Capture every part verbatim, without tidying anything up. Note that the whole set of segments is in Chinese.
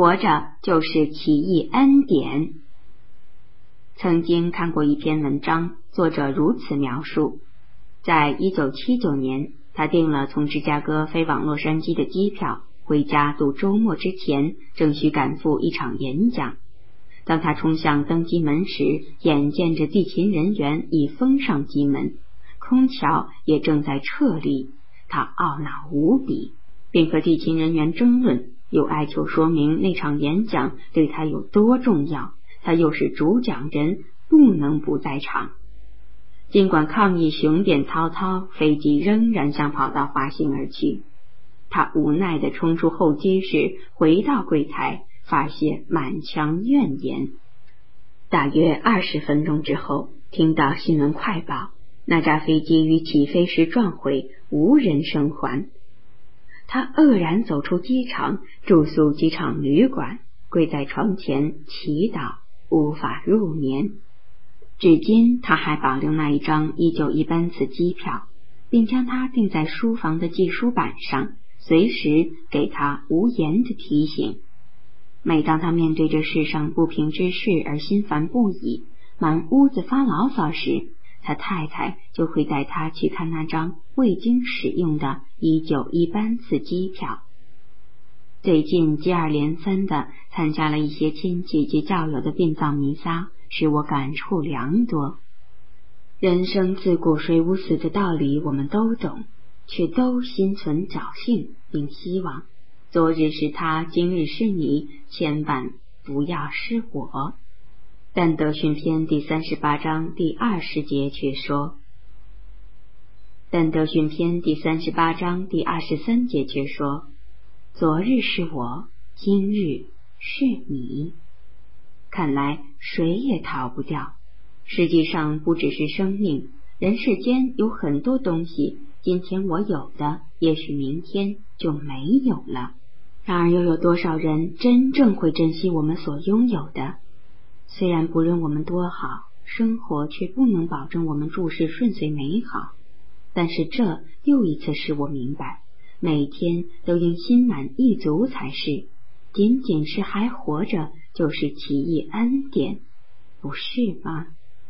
活着就是奇异恩典。曾经看过一篇文章，作者如此描述：在一九七九年，他订了从芝加哥飞往洛杉矶的机票，回家度周末之前，正需赶赴一场演讲。当他冲向登机门时，眼见着地勤人员已封上机门，空调也正在撤离，他懊恼无比，并和地勤人员争论，又哀求说明那场演讲对他有多重要，他又是主讲人，不能不在场。尽管抗议雄辩滔滔，飞机仍然向跑道滑行而去。他无奈地冲出候机室，回到柜台，发泄满腔怨言。大约二十分钟之后，听到新闻快报，那架飞机于起飞时撞毁，无人生还。他愕然走出机场，住宿机场旅馆，跪在床前祈祷，无法入眠。至今他还保留那一张一九一班次机票，并将它钉在书房的记书板上，随时给他无言的提醒。每当他面对这世上不平之事而心烦不已，满屋子发牢骚时，他太太就会带他去看那张未经使用的一九一班次机票。最近接二连三地参加了一些亲戚及教友的殡葬弥撒，使我感触良多。人生自古谁无死的道理我们都懂，却都心存侥幸，并希望昨日是他，今日是你，千万不要是我。但德训篇第三十八章第二十节却说，但德训篇第三十八章第二十三节却说，昨日是我，今日是你。看来谁也逃不掉。实际上不只是生命，人世间有很多东西，今天我有的，也许明天就没有了。然而又有多少人真正会珍惜我们所拥有的？虽然不论我们多好，生活却不能保证我们诸事顺遂美好。但是这又一次使我明白，每天都应心满意足才是，仅仅是还活着就是奇异恩典，不是吗？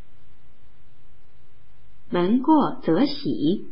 闻过则喜。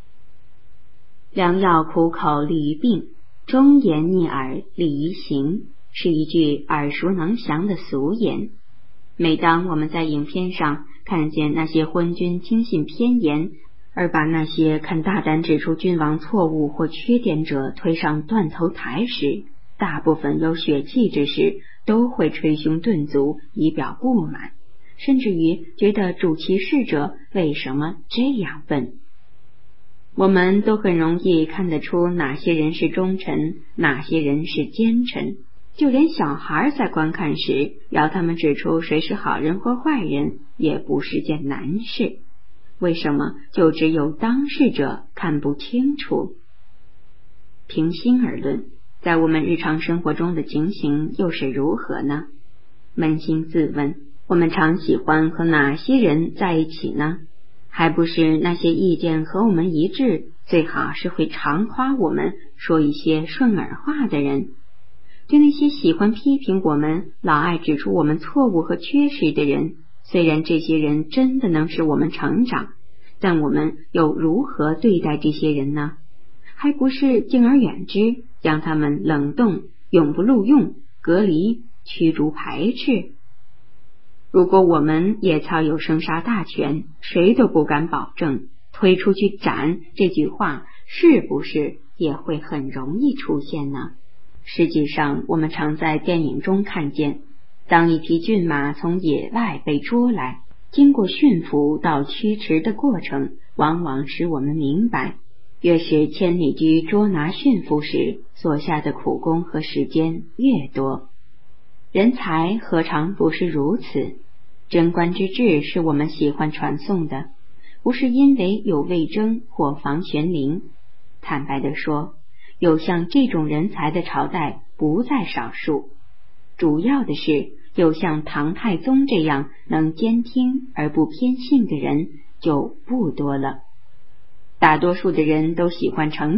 良药苦口利于病，忠言逆耳利于行，是一句耳熟能详的俗言。每当我们在影片上看见那些昏君轻信偏言，而把那些肯大胆指出君王错误或缺点者推上断头台时，大部分有血气之士都会捶胸顿足，以表不满，甚至于觉得主其事者为什么这样笨。我们都很容易看得出哪些人是忠臣，哪些人是奸臣，就连小孩在观看时，要他们指出谁是好人或坏人，也不是件难事。为什么就只有当事者看不清楚？平心而论，在我们日常生活中的情形又是如何呢？扪心自问，我们常喜欢和哪些人在一起呢？还不是那些意见和我们一致，最好是会常夸我们，说一些顺耳话的人。对那些喜欢批评我们，老爱指出我们错误和缺失的人，虽然这些人真的能使我们成长，但我们又如何对待这些人呢？还不是敬而远之，将他们冷冻，永不录用，隔离，驱逐排斥。如果我们也操有生杀大权，谁都不敢保证推出去斩这句话是不是也会很容易出现呢？实际上我们常在电影中看见，当一匹骏马从野外被捉来，经过驯服到驱驰的过程，往往使我们明白，越是千里驹捉拿驯服时所下的苦功和时间越多。人才何尝不是如此？贞观之治是我们喜欢传颂的，不是因为有魏征或房玄龄。坦白地说，有像这种人才的朝代不在少数，主要的是有像唐太宗这样能兼听而不偏信的人就不多了。大多数的人都喜欢成长，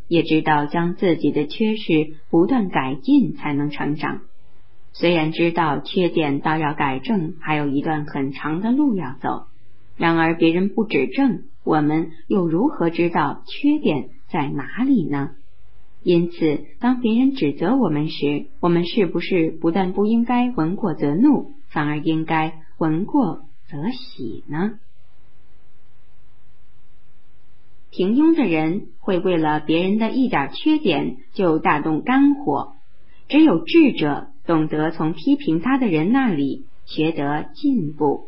也知道将自己的缺失不断改进才能成长。虽然知道缺点到要改正还有一段很长的路要走，然而别人不指正，我们又如何知道缺点在哪里呢？因此，当别人指责我们时，我们是不是不但不应该闻过则怒，反而应该闻过则喜呢？平庸的人会为了别人的一点缺点就大动肝火，只有智者懂得从批评他的人那里学得进步。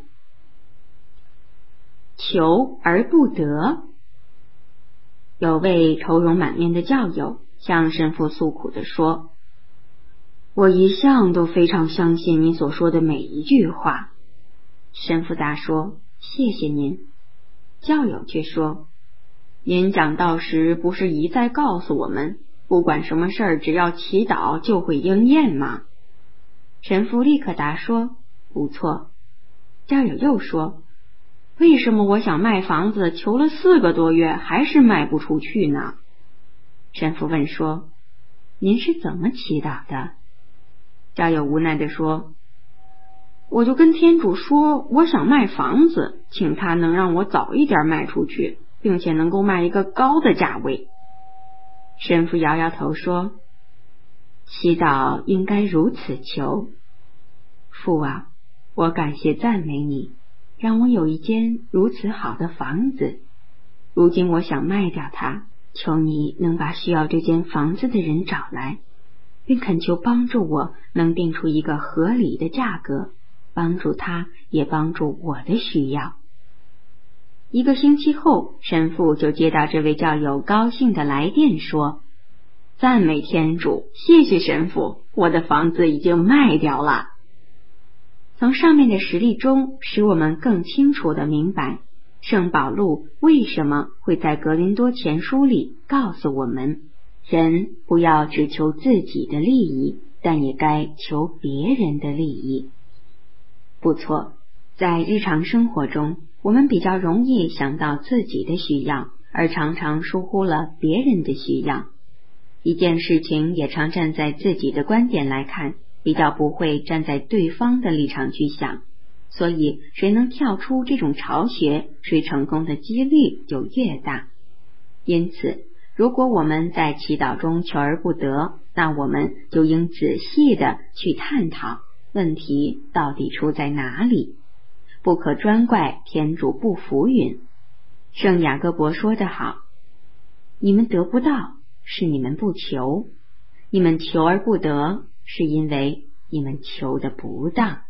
求而不得。有位愁容满面的教友向神父诉苦地说，我一向都非常相信你所说的每一句话。神父答说，谢谢您。教友却说，您讲道时不是一再告诉我们，不管什么事儿只要祈祷就会应验吗？神父立刻答说，不错。教友又说，为什么我想卖房子求了四个多月还是卖不出去呢？神父问说，您是怎么祈祷的？教友无奈地说，我就跟天主说我想卖房子，请他能让我早一点卖出去，并且能够卖一个高的价位。神父摇摇头说，祈祷应该如此求。父啊，我感谢赞美你，让我有一间如此好的房子，如今我想卖掉它，求你能把需要这间房子的人找来，并恳求帮助我能定出一个合理的价格，帮助他也帮助我的需要。一个星期后，神父就接到这位教友高兴的来电说，赞美天主，谢谢神父，我的房子已经卖掉了。从上面的实例中，使我们更清楚地明白圣保禄为什么会在格林多前书里告诉我们，人不要只求自己的利益，但也该求别人的利益。不错，在日常生活中，我们比较容易想到自己的需要，而常常疏忽了别人的需要。一件事情也常站在自己的观点来看，比较不会站在对方的立场去想，所以谁能跳出这种巢穴，谁成功的几率就越大。因此，如果我们在祈祷中求而不得，那我们就应仔细的去探讨问题到底出在哪里，不可专怪天主不抚允。圣雅各伯说得好，你们得不到，是你们不求；你们求而不得，是因为你们求的不当。